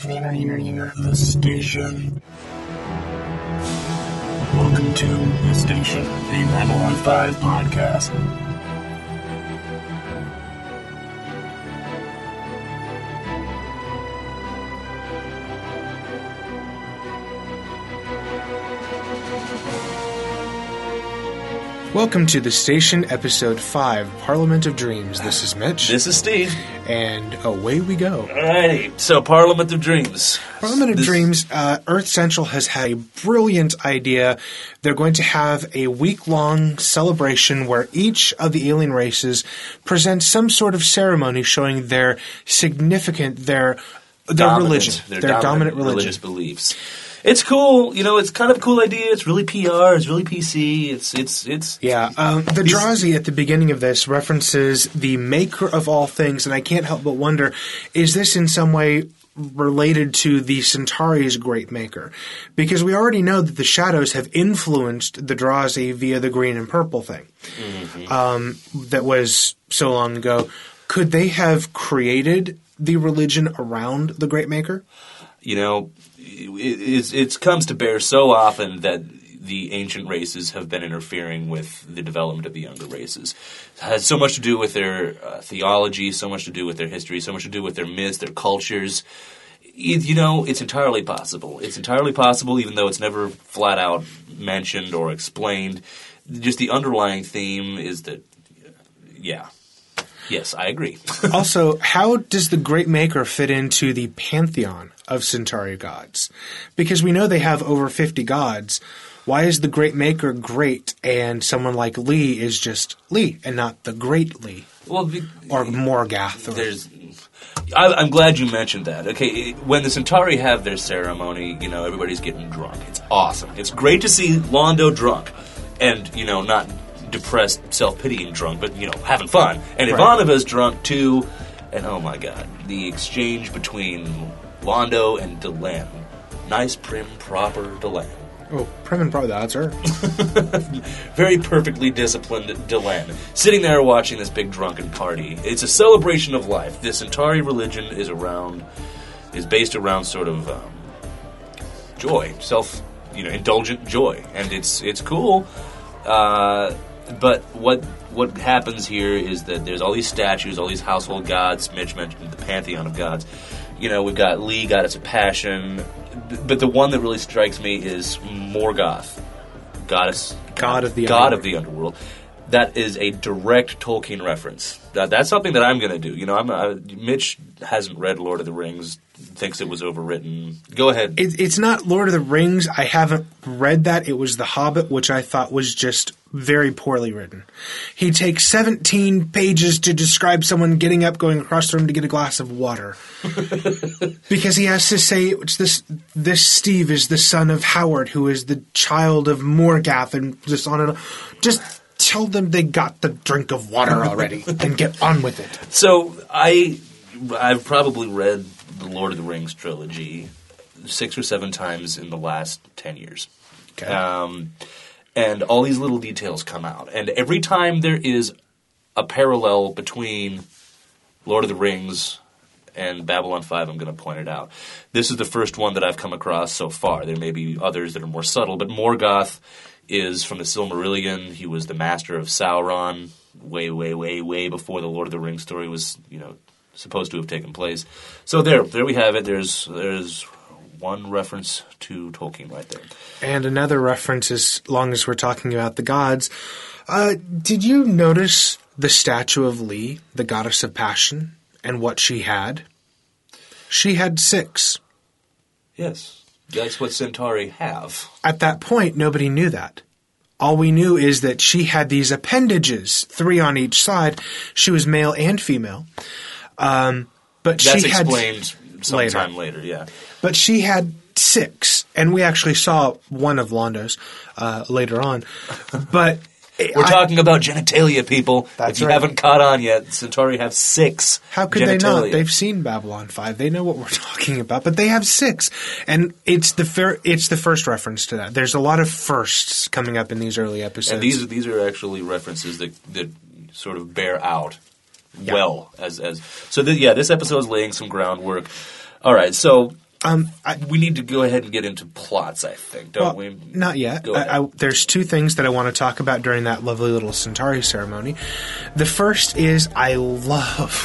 The station. Welcome to the station, the Babylon 5 podcast. Welcome to the station, episode 5, Parliament of Dreams. This is Mitch. This is Steve. And away we go. Alrighty, so Parliament of Dreams. Parliament of Dreams, Earth Central has had a brilliant idea. They're going to have a week-long celebration where each of the alien races presents some sort of ceremony showing their significant, their religion, their dominant religion. Religious beliefs. It's cool, you know. It's kind of a cool idea. It's really PR. It's really PC. It's yeah. The Drazi at the beginning of this references the maker of all things, and I can't help but wonder: is this in some way related to the Centauri's great maker? Because we already know that the Shadows have influenced the Drazi via the green and purple thing. Mm-hmm. That was so long ago. Could they have created the religion around the great maker? You know, it comes to bear so often that the ancient races have been interfering with the development of the younger races. It has so much to do with their theology, so much to do with their history, so much to do with their myths, their cultures. You know, it's entirely possible. It's entirely possible, even though it's never flat out mentioned or explained. Just the underlying theme is that, yeah. Yes, I agree. Also, how does the Great Maker fit into the pantheon of Centauri gods? Because we know they have over 50 gods. Why is the Great Maker great and someone like Lee is just Lee and not the Great Lee? Well, or Morgath. I'm glad you mentioned that. Okay, when the Centauri have their ceremony, you know, everybody's getting drunk. It's awesome. It's great to see Londo drunk and, you know, not depressed, self-pitying drunk, but, you know, having fun. And right. Ivanova's drunk, too. And, oh, my God, the exchange between Londo and Delenn. Nice, prim, proper Delenn. Oh, prim and proper, that's her. Very perfectly disciplined Delenn. Sitting there watching this big drunken party. It's a celebration of life. The Centauri religion is based around sort of joy, indulgent joy. And it's cool. But what happens here is that there's all these statues, all these household gods. Mitch mentioned the pantheon of gods. You know, we've got Lee, goddess of passion. But the one that really strikes me is Morgoth, God of the underworld. That is a direct Tolkien reference. That's something that I'm going to do. You know, Mitch hasn't read Lord of the Rings, thinks it was overwritten. Go ahead. It's not Lord of the Rings. I haven't read that. It was The Hobbit, which I thought was just very poorly written. He takes 17 pages to describe someone getting up, going across the room to get a glass of water. Because he has to say, this Steve is the son of Howard, who is the child of Morgath, and just on and on. Just tell them they got the drink of water already and get on with it. So I've probably read the Lord of the Rings trilogy 6 or 7 times in the last 10 years. Okay. And all these little details come out. And every time there is a parallel between Lord of the Rings and Babylon 5, I'm going to point it out. This is the first one that I've come across so far. There may be others that are more subtle, but Morgoth is from the Silmarillion. He was the master of Sauron way, way, way, way before the Lord of the Rings story was, you know, supposed to have taken place. So there we have it. There's one reference to Tolkien right there. And another reference, as long as we're talking about the gods. Did you notice the statue of Lee, the goddess of passion, and what she had? She had 6. Yes. That's what Centauri have. At that point, nobody knew that. All we knew is that she had these appendages, 3 on each side. She was male and female. But that's she had explained sometime later, yeah. But she had 6, and we actually saw one of Londo's later on. But we're talking about genitalia, people. That's if you right. haven't caught on yet, Centauri have 6. How could genitalia. they not? They've seen Babylon 5. They know what we're talking about. But they have 6, and it's the first reference to that. There's a lot of firsts coming up in these early episodes. And these are actually references that sort of bear out well as so. This episode is laying some groundwork. All right, so We need to go ahead and get into plots, I think, don't we? Not yet. Go ahead. There's two things that I want to talk about during that lovely little Centauri ceremony. The first is I love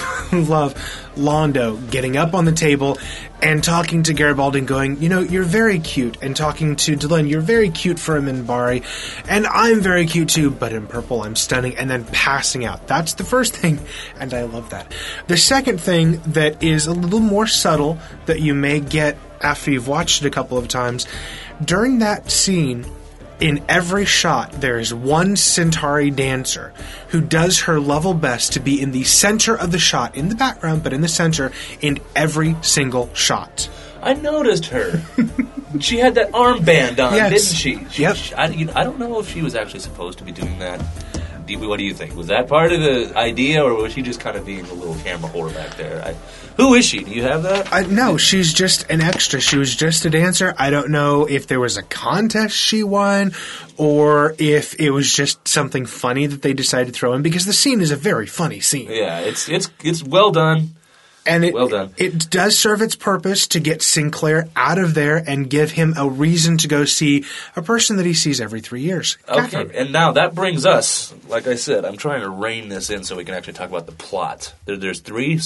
Londo getting up on the table and talking to Garibaldi and going, you're very cute, and talking to Delenn, you're very cute for a Minbari, and I'm very cute too, but in purple I'm stunning, and then passing out. That's the first thing, and I love that. The second thing that is a little more subtle that you may get after you've watched it a couple of times, during that scene, in every shot, there is one Centauri dancer who does her level best to be in the center of the shot, in the background, but in the center, in every single shot. I noticed her. She had that armband on, yes. didn't she? Yep. I don't know if she was actually supposed to be doing that. What do you think? Was that part of the idea, or was she just kind of being a little camera whore back there? Who is she? Do you have that? No, she's just an extra. She was just a dancer. I don't know if there was a contest she won, or if it was just something funny that they decided to throw in, because the scene is a very funny scene. Yeah, it's well done. And well done. It does serve its purpose to get Sinclair out of there and give him a reason to go see a person that he sees every 3 years. Okay, Catherine. and now that brings us, like I said, I'm trying to rein this in so we can actually talk about the plot. There's three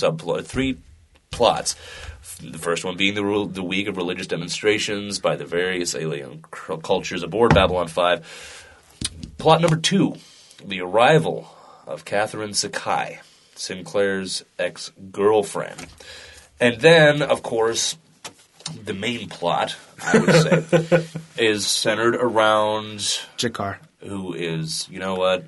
plots. The first one being the week of religious demonstrations by the various alien cultures aboard Babylon 5. Plot number 2, the arrival of Catherine Sakai, Sinclair's ex-girlfriend. And then, of course, the main plot, I would say, is centered around G'Kar, who is, you know what?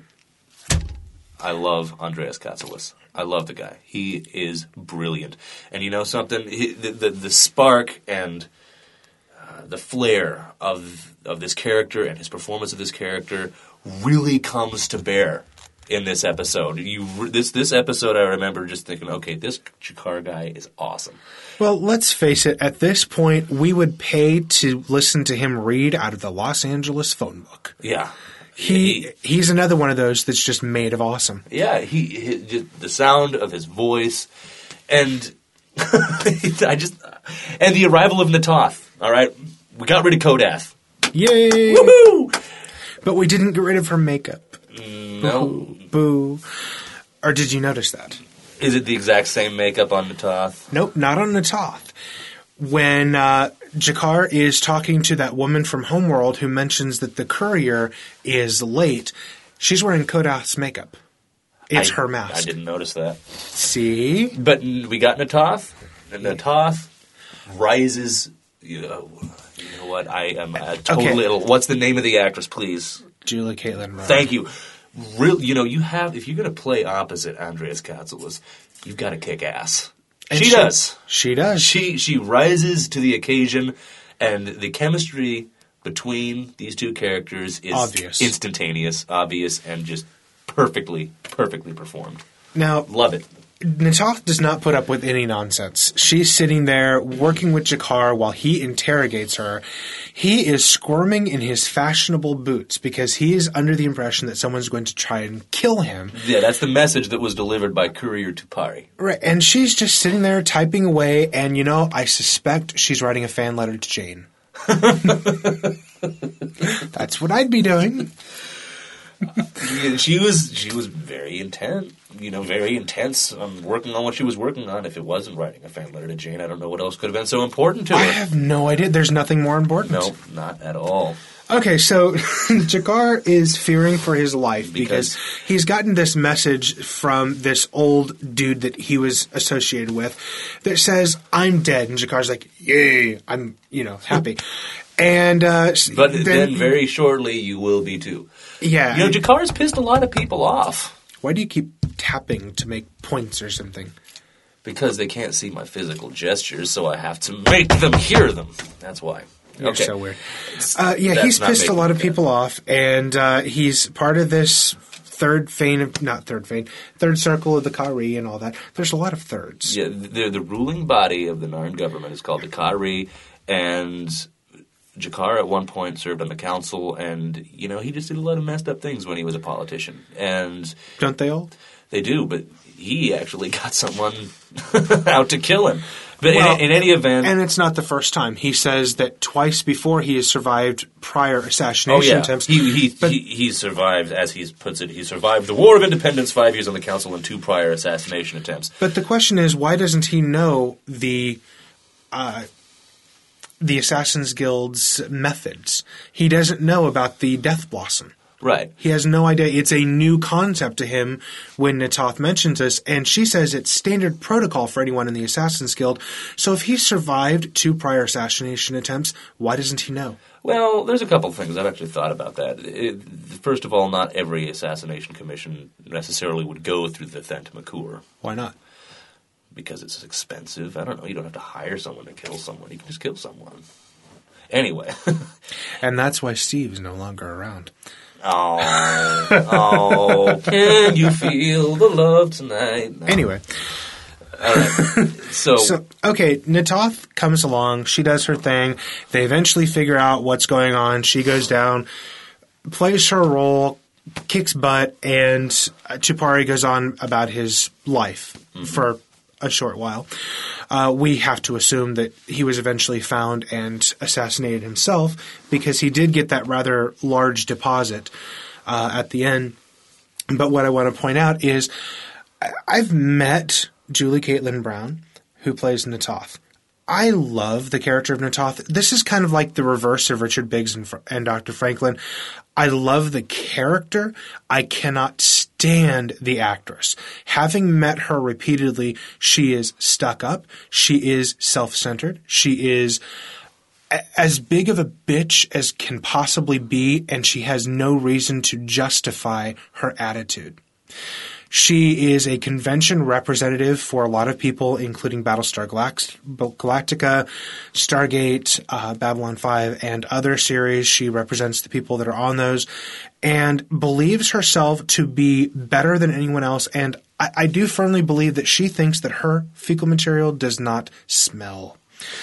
I love Andreas Katsulas. I love the guy. He is brilliant. And you know something? The spark and the flair of this character and his performance of this character really comes to bear in this episode. This episode, I remember just thinking, okay, this G'Kar guy is awesome. Well, let's face it, at this point, we would pay to listen to him read out of the Los Angeles phone book. Yeah. He's another one of those that's just made of awesome. Yeah, the sound of his voice, and and the arrival of Na'Toth. All right, we got rid of Kodath. Yay! Woohoo! But we didn't get rid of her makeup. No. Boo. Or did you notice that? Is it the exact same makeup on Na'Toth? Nope, not on Na'Toth. When G'Kar is talking to that woman from Homeworld who mentions that the courier is late, she's wearing Kodath's makeup. It's her mask. I didn't notice that. See? But we got Na'Toth, and Na'Toth rises. You know what? I am totally. Okay. What's the name of the actress, please? Julie Caitlin Rowe. Thank you. You have, if you're going to play opposite Andreas Katsulas, you've got to kick ass. And She does. She does. She rises to the occasion, and the chemistry between these two characters is Obvious. Instantaneous, obvious, and just perfectly performed. Now, Love it. Na'Toth does not put up with any nonsense. She's sitting there working with G'Kar while he interrogates her. He is squirming in his fashionable boots because he is under the impression that someone's going to try and kill him. Yeah, that's the message that was delivered by Courier Tupari. Right, and she's just sitting there typing away, and I suspect she's writing a fan letter to Jane. That's what I'd be doing. Yeah, she was very intent, very intense on working on what she was working on. If it wasn't writing a fan letter to Jane, I don't know what else could have been so important to her. I have no idea. There's nothing more important. No, not at all. Okay, so G'Kar is fearing for his life because he's gotten this message from this old dude that he was associated with that says, "I'm dead." And Jakar's like, "Yay, I'm, happy." And but then very shortly you will be too. Yeah. G'Kar's pissed a lot of people off. Why do you keep tapping to make points or something? Because they can't see my physical gestures, so I have to make them hear them. That's why. You're so weird. He's pissed a lot of people off, and he's part of this third circle of the Kari and all that. There's a lot of thirds. Yeah, the ruling body of the Narn government is called the Kari, and G'Kar at one point served on the council, and, he just did a lot of messed up things when he was a politician. And don't they all? They do, but he actually got someone out to kill him. But Well, in any event... And it's not the first time. He says that twice before he has survived prior assassination attempts. He survived, as he puts it, he survived the War of Independence, 5 years on the council, and 2 prior assassination attempts. But the question is, why doesn't he know the Assassin's Guild's methods? He doesn't know about the Death Blossom. Right. He has no idea. It's a new concept to him when Na'Toth mentions this, and she says it's standard protocol for anyone in the Assassin's Guild. So if he survived 2 prior assassination attempts, why doesn't he know? Well, there's a couple of things. I've actually thought about that. First of all, not every assassination commission necessarily would go through the Thentamakur. Why not? Because it's expensive. I don't know. You don't have to hire someone to kill someone. You can just kill someone. Anyway. And that's why Steve is no longer around. Oh, can you feel the love tonight? No. Anyway. All right. So, okay, Na'Toth comes along. She does her thing. They eventually figure out what's going on. She goes down, plays her role, kicks butt, and Chupari goes on about his life for a short while. We have to assume that he was eventually found and assassinated himself because he did get that rather large deposit at the end. But what I want to point out is I've met Julie Caitlin Brown, who plays Na'Toth. I love the character of Na'Toth. This is kind of like the reverse of Richard Biggs and Dr. Franklin. I love the character. I cannot stand the actress. Having met her repeatedly, she is stuck up. She is self-centered. She is as big of a bitch as can possibly be, and she has no reason to justify her attitude. She is a convention representative for a lot of people, including Battlestar Galactica, Stargate, Babylon 5, and other series. She represents the people that are on those and believes herself to be better than anyone else. And I do firmly believe that she thinks that her fecal material does not smell.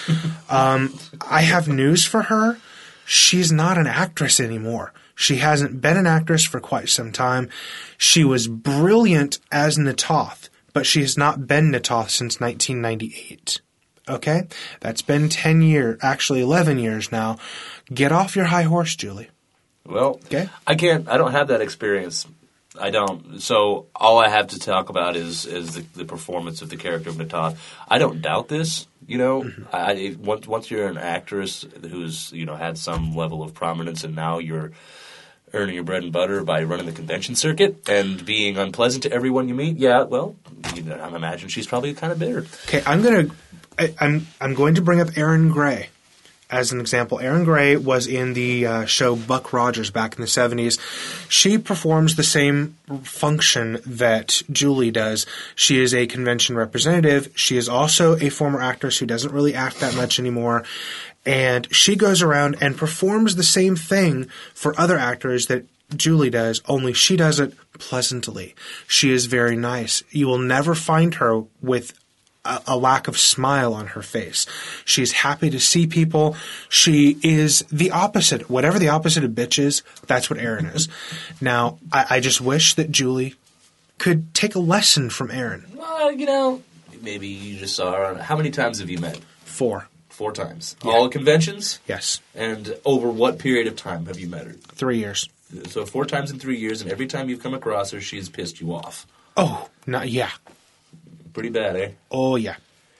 I have news for her. She's not an actress anymore. She hasn't been an actress for quite some time. She was brilliant as Na'Toth, but she has not been Na'Toth since 1998. Okay? That's been 10 years, actually 11 years now. Get off your high horse, Julie. Well, okay? I don't have that experience. I don't. So all I have to talk about is the performance of the character of Na'Toth. I don't doubt this. You know, once you're an actress who's had some level of prominence, and now you're earning your bread and butter by running the convention circuit and being unpleasant to everyone you meet. Yeah, well, I imagine she's probably kind of bitter. Okay, I'm going to bring up Erin Gray as an example. Erin Gray was in the show Buck Rogers back in the 70s. She performs the same function that Julie does. She is a convention representative. She is also a former actress who doesn't really act that much anymore. And she goes around and performs the same thing for other actors that Julie does, only she does it pleasantly. She is very nice. You will never find her with a lack of smile on her face. She's happy to see people. She is the opposite. Whatever the opposite of bitch is, that's what Erin is. Now, I just wish that Julie could take a lesson from Erin. Well, maybe you just saw her. How many times have you met? 4. 4 times. Yeah. All conventions? Yes. And over what period of time have you met her? 3 years. So 4 times in 3 years, and every time you've come across her, she's pissed you off. Oh, yeah. Pretty bad, eh? Oh, yeah.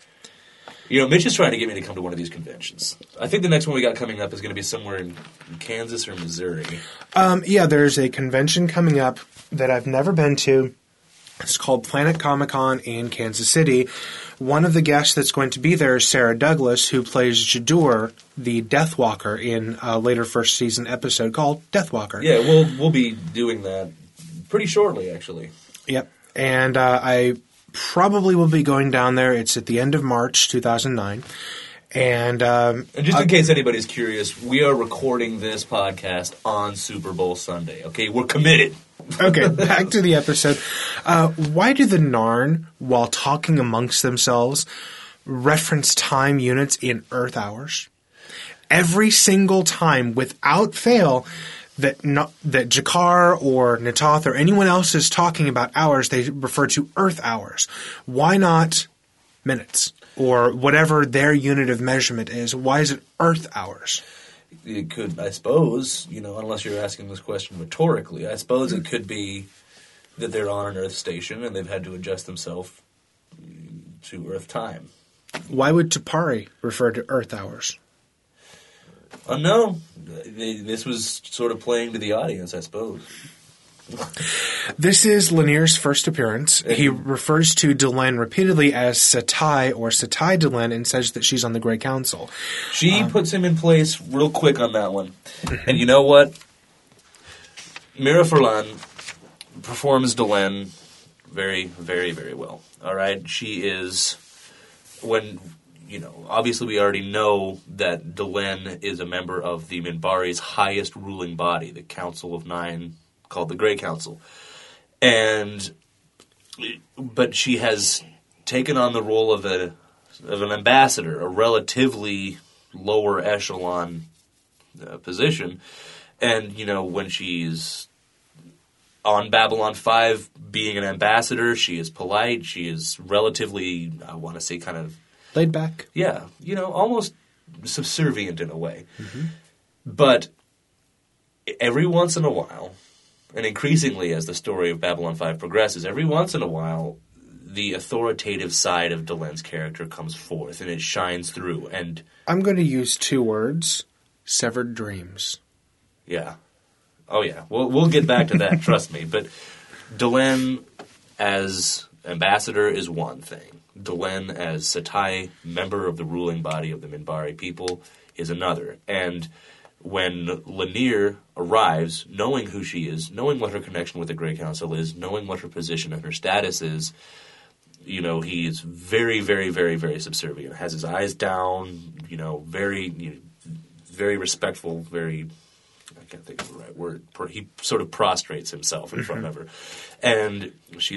Mitch is trying to get me to come to one of these conventions. I think the next one we got coming up is going to be somewhere in Kansas or Missouri. Yeah, there's a convention coming up that I've never been to. It's called Planet Comic-Con in Kansas City. One of the guests that's going to be there is Sarah Douglas, who plays Jadur, the Deathwalker, in a later first season episode called Deathwalker. Yeah, we'll be doing that pretty shortly, actually. Yep. And I probably will be going down there. It's at the end of March 2009. And just in case anybody's curious, we are recording this podcast on Super Bowl Sunday. Okay, we're committed. Okay, back to the episode. Why do the Narn, while talking amongst themselves, reference time units in Earth hours? Every single time, without fail, that G'Kar or Na'Toth or anyone else is talking about hours, they refer to Earth hours. Why not minutes? or whatever their unit of measurement is. Why is it Earth hours? It could, I suppose, unless you're asking this question rhetorically, I suppose it could be that they're on an Earth station and they've had to adjust themselves to Earth time. Why would T'Pari refer to Earth hours? No. This was sort of playing to the audience, I suppose. This is Lanier's first appearance. He refers to Delenn repeatedly as Satai or Satai Delenn and says that she's on the Grey Council. She puts him in place real quick on that one. And you know what? Mira Furlan performs Delenn very, very, very well. All right? She is, obviously we already know that Delenn is a member of the Minbari's highest ruling body, the Council of Nine, called the Grey Council. But she has taken on the role of an ambassador, a relatively lower echelon position. And, when she's on Babylon 5 being an ambassador, she is polite, she is relatively, I want to say, kind of... laid back. Yeah, almost subservient in a way. Mm-hmm. But every once in a while, and increasingly as the story of Babylon 5 progresses, every once in a while, the authoritative side of Delenn's character comes forth, and it shines through. And I'm going to use 2 words: severed dreams. Yeah. Oh, yeah. We'll get back to that, trust me. But Delenn as ambassador is one thing. Delenn as Satai, member of the ruling body of the Minbari people, is another. And when Lanier arrives, knowing who she is, knowing what her connection with the Grey Council is, knowing what her position and her status is, he is very, very, very, very subservient. Has his eyes down, very, very respectful, very... I can't think of the right word. He sort of prostrates himself in front of her. And she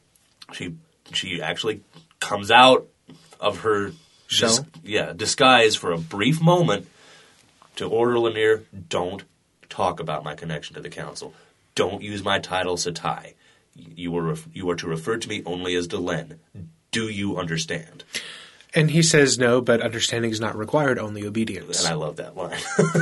actually comes out of her disguise for a brief moment to order Lanier, don't talk about my connection to the council. Don't use my title Satai. You are to refer to me only as Delenn. Do you understand? And he says no, but understanding is not required, only obedience. And I love that line.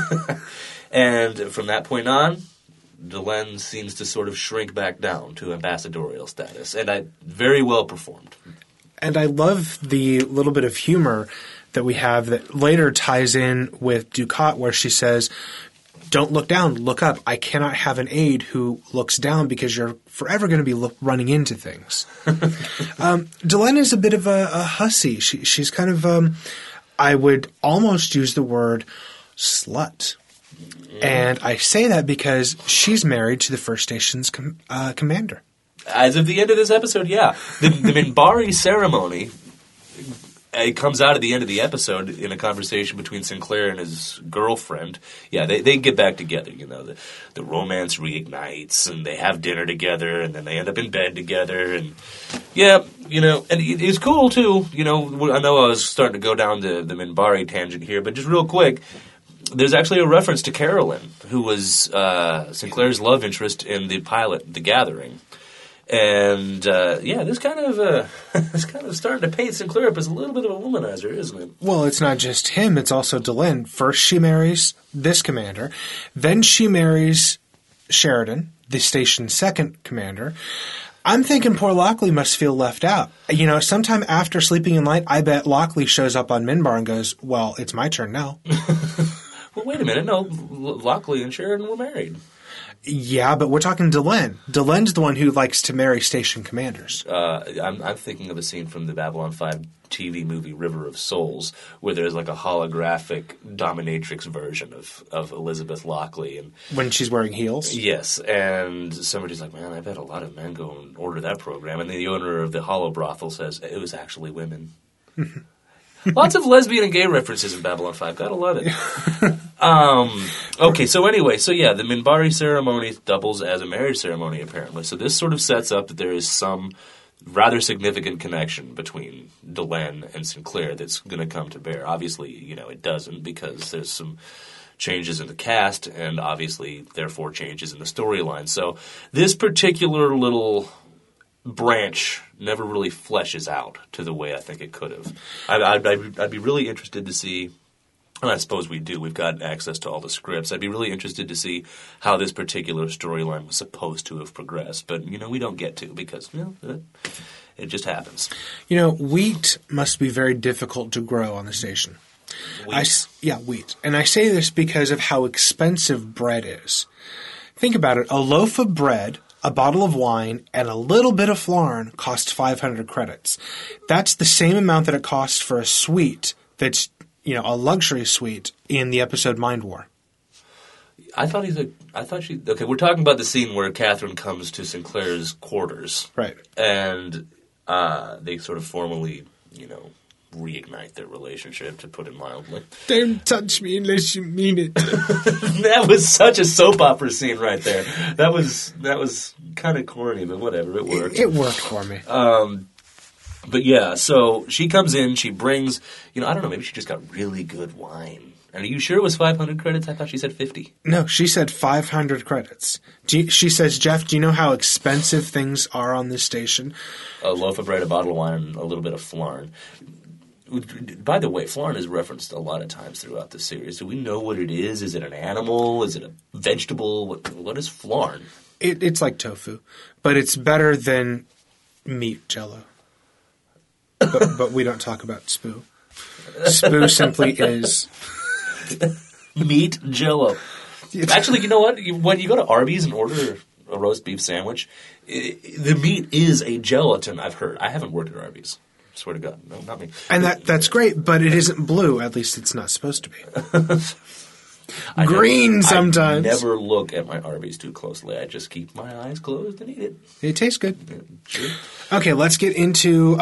And from that point on, Delenn seems to sort of shrink back down to ambassadorial status. And I very well performed. And I love the little bit of humor that we have that later ties in with Dukat, where she says, don't look down, look up. I cannot have an aide who looks down because you're forever going to be running into things. Delenn is a bit of a hussy. She's kind of, I would almost use the word slut. And I say that because she's married to the First Station's commander. As of the end of this episode, yeah. The Minbari ceremony, it comes out at the end of the episode in a conversation between Sinclair and his girlfriend. Yeah, they get back together, The romance reignites, and they have dinner together, and then they end up in bed together. And, yeah, and it's cool, too. I know I was starting to go down the Minbari tangent here, but just real quick, there's actually a reference to Carolyn, who was Sinclair's love interest in the pilot, The Gathering. And this kind of starting to paint Sinclair up as a little bit of a womanizer, isn't it? Well, it's not just him; it's also Delenn. First, she marries this commander, then she marries Sheridan, the station's second commander. I'm thinking poor Lockley must feel left out. Sometime after Sleeping in Light, I bet Lockley shows up on Minbar and goes, "Well, it's my turn now." Well, wait a minute. No, Lockley and Sheridan were married. Yeah, but we're talking Delenn. Delenn's the one who likes to marry station commanders. I'm thinking of a scene from the Babylon 5 TV movie River of Souls, where there's like a holographic dominatrix version of Elizabeth Lockley. And when she's wearing heels? Yes, and somebody's like, man, I bet a lot of men go and order that program. And then the owner of the hollow brothel says, it was actually women. Lots of lesbian and gay references in Babylon 5. Gotta love it. Okay, so anyway, the Minbari ceremony doubles as a marriage ceremony, apparently. So this sort of sets up that there is some rather significant connection between Delenn and Sinclair that's going to come to bear. Obviously, it doesn't, because there's some changes in the cast and obviously, therefore, changes in the storyline. So this particular little branch never really fleshes out to the way I think it could have. I'd be really interested to see, and I suppose we do, we've got access to all the scripts, I'd be really interested to see how this particular storyline was supposed to have progressed. But, we don't get to because, it just happens. Wheat must be very difficult to grow on the station. Wheat. Wheat. And I say this because of how expensive bread is. Think about it. A loaf of bread, a bottle of wine, and a little bit of flarn cost 500 credits. That's the same amount that it costs for a suite that's, a luxury suite in the episode Mind War. Okay, we're talking about the scene where Catherine comes to Sinclair's quarters. Right. And they sort of formally, reignite their relationship, to put it mildly. Don't touch me unless you mean it. That was such a soap opera scene right there. That was kind of corny, but whatever, it worked. It worked for me. But yeah, so she comes in, she brings, I don't know, maybe she just got really good wine. And are you sure it was 500 credits? I thought she said 50. No, she said 500 credits. She says, Jeff, do you know how expensive things are on this station? A loaf of bread, a bottle of wine, and a little bit of flarn. By the way, flarn is referenced a lot of times throughout the series. Do we know what it is? Is it an animal? Is it a vegetable? What is flarn? It's like tofu, but it's better than meat Jell-O. But we don't talk about Spoo. Spoo simply is meat Jell-O. Actually, you know what? When you go to Arby's and order a roast beef sandwich, the meat is a gelatin, I've heard. I haven't worked at Arby's. I swear to God. No, not me. And that's great, but it isn't blue. At least it's not supposed to be. Green sometimes. I never look at my Arby's too closely. I just keep my eyes closed and eat it. It tastes good. Yeah, sure. Okay, let's get into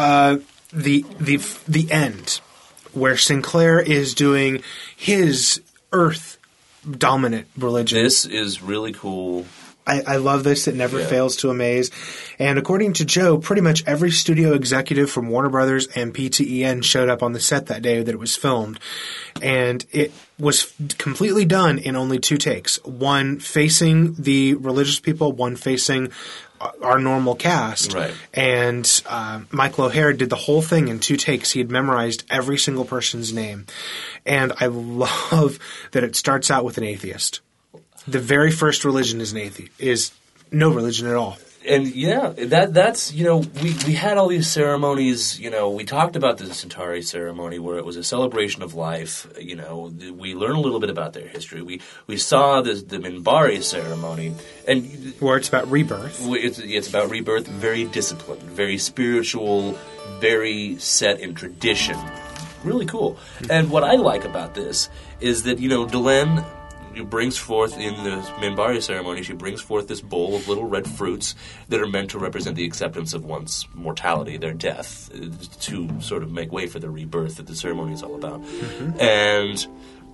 the end, where Sinclair is doing his Earth-dominant religion. This is really cool. I love this. It never fails to amaze. And according to Joe, pretty much every studio executive from Warner Brothers and PTEN showed up on the set that day that it was filmed. And it was completely done in only 2 takes. One facing the religious people, one facing our normal cast. Right. And Michael O'Hare did the whole thing in 2 takes. He had memorized every single person's name. And I love that it starts out with an atheist. The very first religion is no religion at all. And that's we had all these ceremonies. We talked about the Centauri ceremony where it was a celebration of life. We learn a little bit about their history. We saw the Minbari ceremony, and where it's about rebirth. It's about rebirth. Very disciplined, very spiritual, very set in tradition. Really cool. And what I like about this is that Delenn brings forth in the Minbari ceremony, she brings forth this bowl of little red fruits that are meant to represent the acceptance of one's mortality, their death, to sort of make way for the rebirth that the ceremony is all about. Mm-hmm. And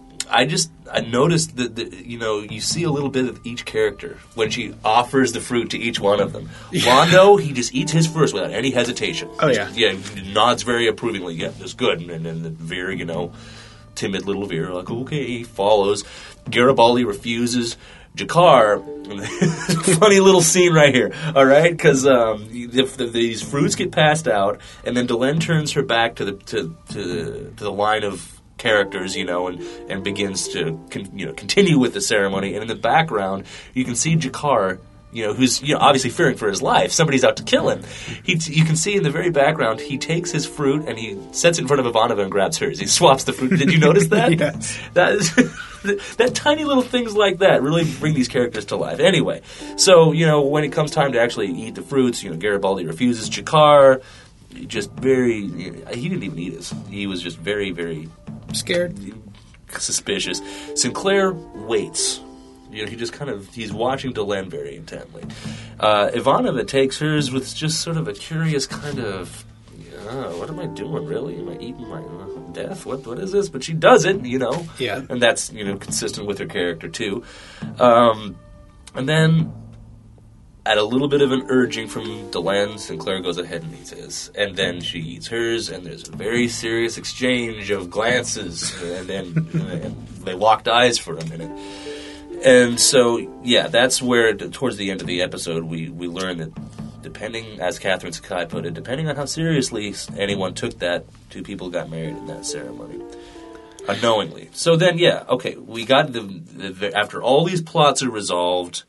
I noticed that you see a little bit of each character when she offers the fruit to each one of them. Londo, he just eats his first without any hesitation. Oh yeah, he nods very approvingly. Yeah, that's good. And then Veer, timid little Veer, like okay, he follows. Garibaldi refuses. Jakar, funny little scene right here, all right? Because these fruits get passed out, and then Delenn turns her back to the line of characters, and begins to continue with the ceremony. And in the background, you can see Jakar, who's obviously fearing for his life. Somebody's out to kill him. You can see in the very background, he takes his fruit and he sets it in front of Ivanova and grabs hers. He swaps the fruit. Did you notice that? Yes. That is that tiny little things like that really bring these characters to life. Anyway, so when it comes time to actually eat the fruits, Garibaldi refuses. Jakar, just very. He didn't even eat his. He was just very, very scared, suspicious. Sinclair waits. He's watching Delenn very intently. Ivanova takes hers with just sort of a curious kind of, what am I doing, really? Am I eating my death? What is this? But she does it, Yeah. And that's, consistent with her character, too. And then, at a little bit of an urging from Delenn, Sinclair goes ahead and eats his. And then she eats hers, and there's a very serious exchange of glances, and they locked eyes for a minute. And so, that's where, towards the end of the episode, we learn that depending, as Catherine Sakai put it, depending on how seriously anyone took that, two people got married in that ceremony. Unknowingly. So then, yeah, okay, we got after all these plots are resolved,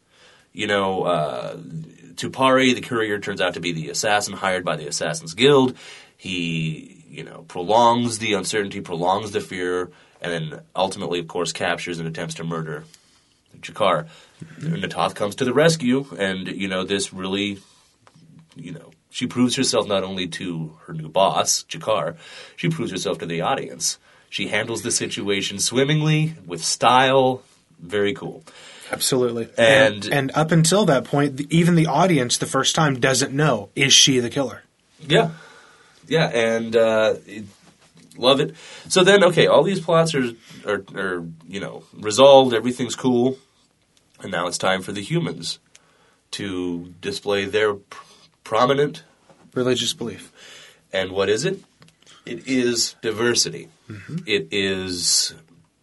Tupari, the courier, turns out to be the assassin hired by the Assassin's Guild. He, prolongs the uncertainty, prolongs the fear, and then ultimately, of course, captures and attempts to murder G'Kar. Na'Toth comes to the rescue, and, this really, she proves herself not only to her new boss, G'Kar, she proves herself to the audience. She handles the situation swimmingly, with style, very cool. Absolutely. And up until that point, even the audience the first time doesn't know, is she the killer? Yeah. Yeah, and love it. So then, okay, all these plots are resolved, everything's cool, and now it's time for the humans to display their prominent religious belief. And what is it? It is diversity. Mm-hmm. It is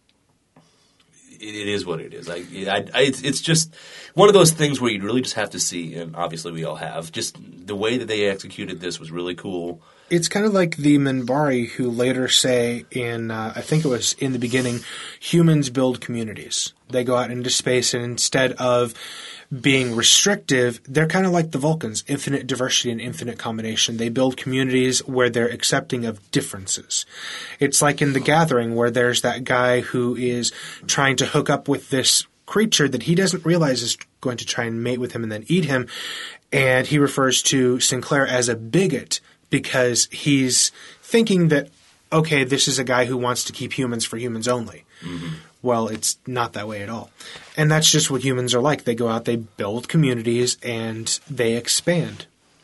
what it is. It's just one of those things where you really just have to see, and obviously we all have, just the way that they executed this was really cool. It's kind of like the Minbari who later say in, I think it was in the beginning, humans build communities. They go out into space, and instead of being restrictive, they're kind of like the Vulcans, infinite diversity and infinite combination. They build communities where they're accepting of differences. It's like in The Gathering, where there's that guy who is trying to hook up with this creature that he doesn't realize is going to try and mate with him and then eat him, and he refers to Sinclair as a bigot because he's thinking that, okay, this is a guy who wants to keep humans for humans only. Mm-hmm. Well, it's not that way at all. And that's just what humans are like. They go out, they build communities, and they expand.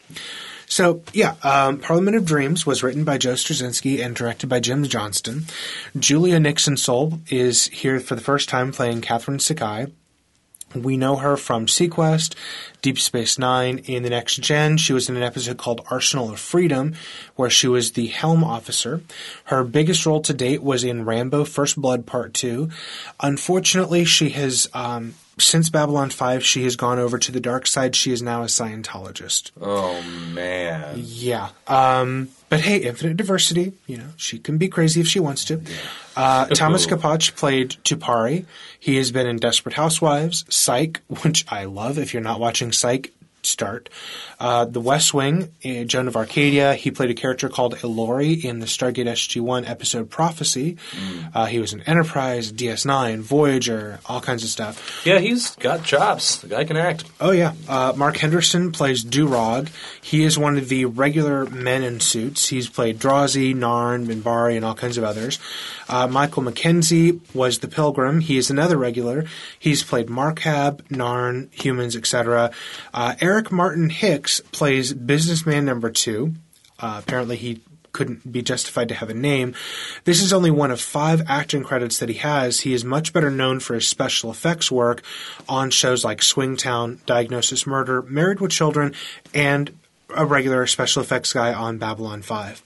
So, yeah, Parliament of Dreams was written by Joe Straczynski and directed by Jim Johnston. Julia Nixon-Soul is here for the first time playing Catherine Sakai. We know her from Sequest, Deep Space Nine. In The Next Gen, she was in an episode called Arsenal of Freedom, where she was the Helm officer. Her biggest role to date was in Rambo First Blood Part 2. Unfortunately, she has, since Babylon 5, she has gone over to the dark side. She is now a Scientologist. Oh, man. Yeah. But hey, infinite diversity. She can be crazy if she wants to. Yeah. Thomas Kapach played Tupari. He has been in Desperate Housewives, Psych, which I love. If you're not watching Psych, start. The West Wing, Joan of Arcadia. He played a character called Ilori in the Stargate SG-1 episode Prophecy. He was in Enterprise, DS9, Voyager, all kinds of stuff. Yeah, he's got chops. The guy can act. Oh, yeah. Mark Henderson plays Durog. He is one of the regular men in suits. He's played Drazi, Narn, Minbari, and all kinds of others. Michael McKenzie was the Pilgrim. He is another regular. He's played Markhab, Narn, humans, etc. Eric Martin Hicks plays Businessman Number 2. Apparently he couldn't be justified to have a name. This is only one of 5 acting credits that he has. He is much better known for his special effects work on shows like Swingtown, Diagnosis Murder, Married with Children, and a regular special effects guy on Babylon 5.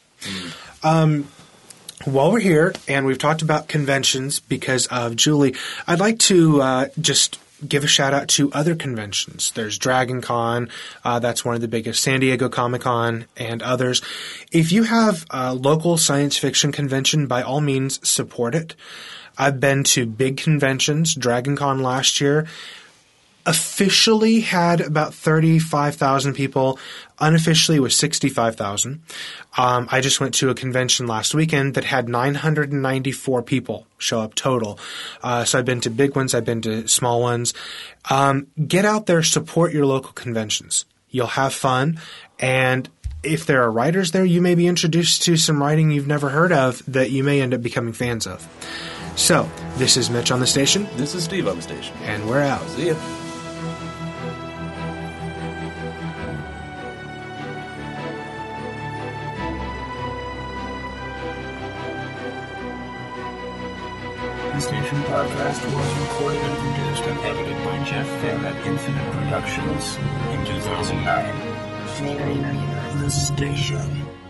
While we're here, and we've talked about conventions because of Julie, I'd like to just give a shout-out to other conventions. There's Dragon Con, that's one of the biggest, San Diego Comic-Con, and others. If you have a local science fiction convention, by all means, support it. I've been to big conventions. Dragon Con last year officially had about 35,000 people. Unofficially, it was 65,000. I just went to a convention last weekend that had 994 people show up total. So I've been to big ones. I've been to small ones. Get out there, support your local conventions. You'll have fun. And if there are writers there, you may be introduced to some writing you've never heard of that you may end up becoming fans of. So, this is Mitch on the station. This is Steve on the station. And we're out. See ya. The Station podcast was recorded and produced and edited by Jeff Finn at Infinite Productions in 2009. The Station.